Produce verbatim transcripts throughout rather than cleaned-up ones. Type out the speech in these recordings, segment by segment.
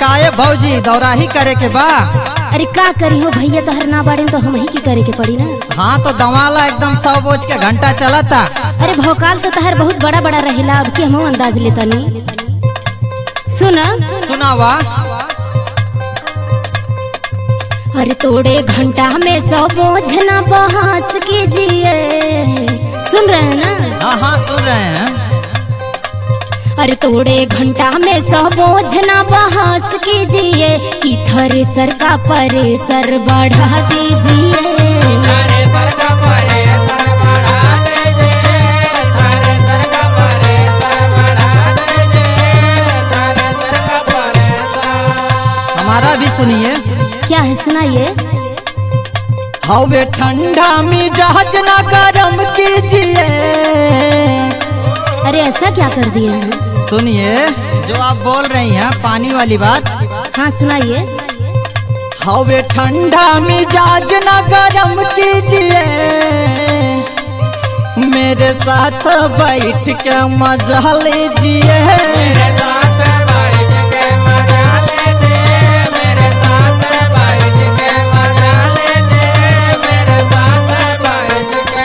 काहे भौजी दौराही करे के बा? अरे का करी हो भैया तहर ना बाड़े तो हम ही की करे के पड़ी ना। हाँ तो दवाला एकदम सौ बोझ के घंटा चलता। अरे भौकाल तो तहर बहुत बड़ा बड़ा रहेला, अब की हम अंदाज लेता नहीं। सुना सुनावा। अरे तोड़े घंटा में सौ बोझ ना बहास कीजिए। सुन रहे हैं ना? हाँ हाँ सुन रहे हैं। अरे तोड़े घंटा में सौ बोझ ना बहास कीजिए कि थ्रेसर का परेसर बढ़ा दीजिए। हमारा भी सुनिए। क्या है सुनाइए। हवे ठंडा मिजाज ना गरम कीजिए। अरे ऐसा क्या कर दिए हैं? सुनिए जो आप बोल रही हैं पानी वाली बात। हाँ सुनाइए। हवे ठंडा मिजाज ना गरम कीजिए, मेरे साथ बैठ के मजा लीजिए। मेरे साथ बैठ के मजा लीजिए, मेरे साथ बैठ के मजा लीजिए, मेरे साथ बैठ के।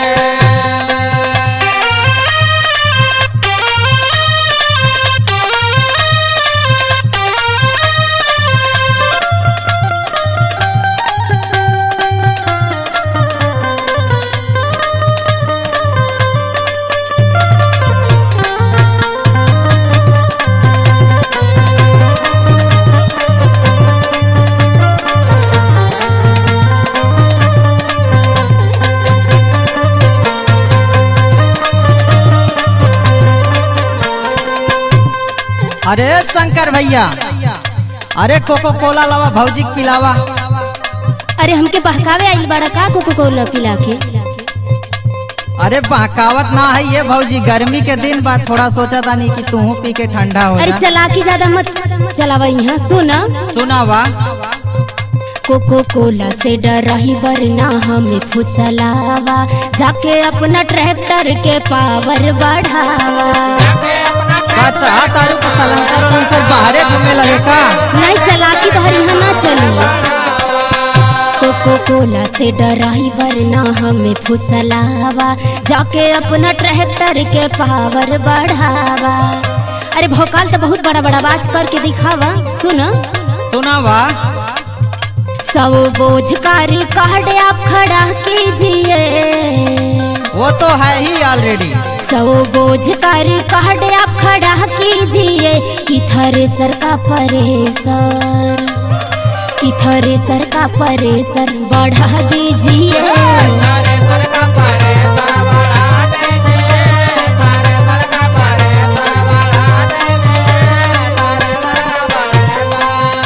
अरे शंकर भैया, अरे कोको कोला लावा भौजी के पिलावा। अरे हमके बहकावे आइल बड़ा का कोको कोला पिला के? अरे बहकावत ना है ये भौजी, गर्मी के दिन बाद थोड़ा सोचा था नहीं कि तू पी के ठंडा हो। अरे चला की ज्यादा मत चलावा यहाँ। सुना सुनावा। कोको कोला से डरही वरना हमें फुसलावा, जाके अपना ट्रैक्टर के पावर बढ़ावा। अच्छा तारू को सलंसर वलंसर बाहरे घूमे लगे का? नहीं चला की बाहर यहाँ ना चली। कोको कोला से डराई वरना हमें फुसलावा, जाके अपना ट्रैक्टर के पावर बढ़ावा। अरे भौकाल तो बहुत बड़ा बड़ा आवाज करके दिखावा। सुना सुनावा। सौ बोझ का रिकॉर्ड आप खड़ा कीजिए। वो तो है ही ऑलरेडी। सौ बोझ का रिकॉर्ड आप खड़ा कीजिए कि थ्रेसर का परेसर, कि थ्रेसर का परेसर बढ़ा दीजिए। थ्रेसर का परेसर बढ़ा दीजिए, थ्रेसर का परेसर बढ़ा दीजिए, थ्रेसर का परेसर।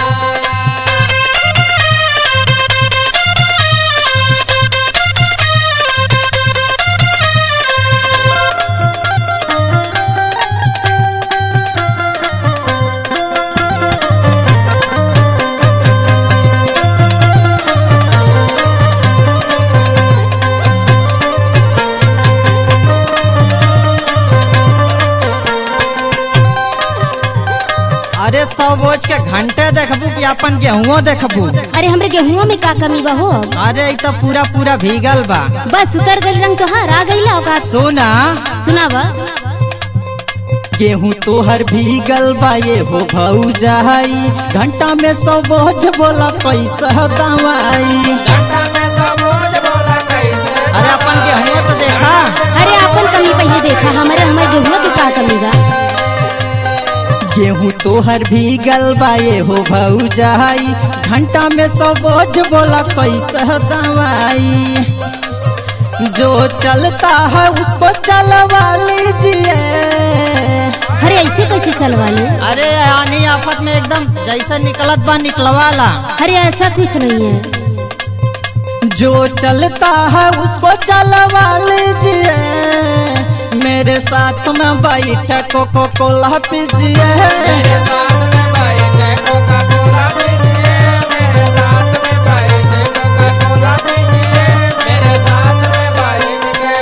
अरे सौ बोझ के घंटे देखबू कि अपन गेहूं देखबू? अरे हमरे गेहुआ में का कमी बा हो? अरे इ तो पूरा पूरा भीगल बा। बस उतर गल रंग तोहार आ गई ला। सुना सुनावा। गेहूं तोहर भीगल बा ये हो भौजाई, घंटा में सौ बोझ बोला पैसा दवाई। घंटा में सौ बोझ बोला कैसे? अरे अपन गेहूं तो देखा। अरे अपन कमी पहले देखा, हमारे हमारे गेहुआ की का कमी बा? गेहूं तोहर भीगल बा ये हो भौजाई, घंटा में सौ बोझ बोला पैसा दवाई। जो चलता है उसको चलवा लीजिए। अरे ऐसे कैसे चलवा ले? अरे आनी आफत में एकदम जैसा निकलत बा निकलवाला। अरे ऐसा कुछ नहीं है। जो चलता है उसको चलवा लीजिए, मेरे साथ में बैठ कोको कोला पीजिए। मेरे साथ में बैठ कोका कोला पीजिए, मेरे साथ में बैठ कोका कोला पीजिए, मेरे साथ में बैठ के।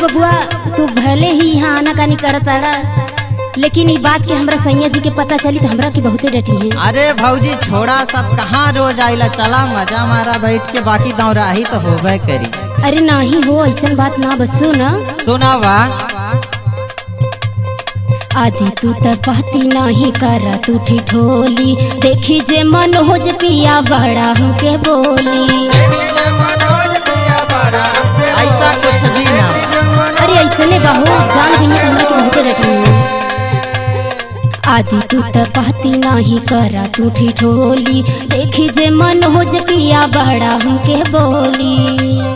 बबुआ तू भले ही यहाँ आना कानी करताड़ा, लेकिन ये बात के हमरा सैया जी के पता चली तो हमरा के बहुते डटी है। अरे भौजी छोड़ा सब कहाँ रोज आइला, चला मजा मारा बैठ के, बाकी दौराही तो होबे करी। अरे नाही हो ऐसा बात ना, बस सुन सुनावा। आदि तू त बाती नहीं करा तू ठिठोली, देखी जे मनोज पिया बड़ा हमके बोली। ऐसा कुछ भी ना। अरे ऐसे ने बहू जान गई हमरा के बहुते डटी है। आदि तू त बाती नहीं करा तू ठिठोली, देखी जे मनोज पिया बड़ा हमके बोली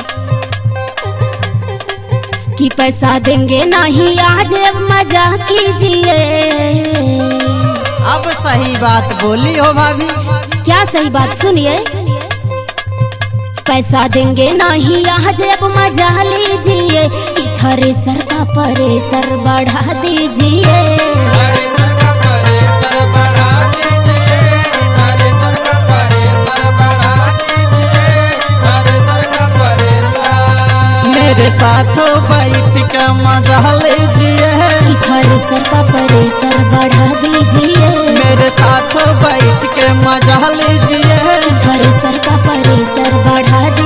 कि पैसा देंगे नहीं आज अब मजा कीजिए। अब सही बात बोली हो भाभी। क्या सही बात सुनिए, पैसा देंगे नहीं आज अब मजा लीजिए, थ्रेसर का परेसर बढ़ा दीजिए। मेरे साथ बैठ के मजा लीजिए, थ्रेसर का परेसर बढ़ा दीजिए। मेरे साथ बैठ के मजा लीजिए, थ्रेसर का परेसर बढ़ा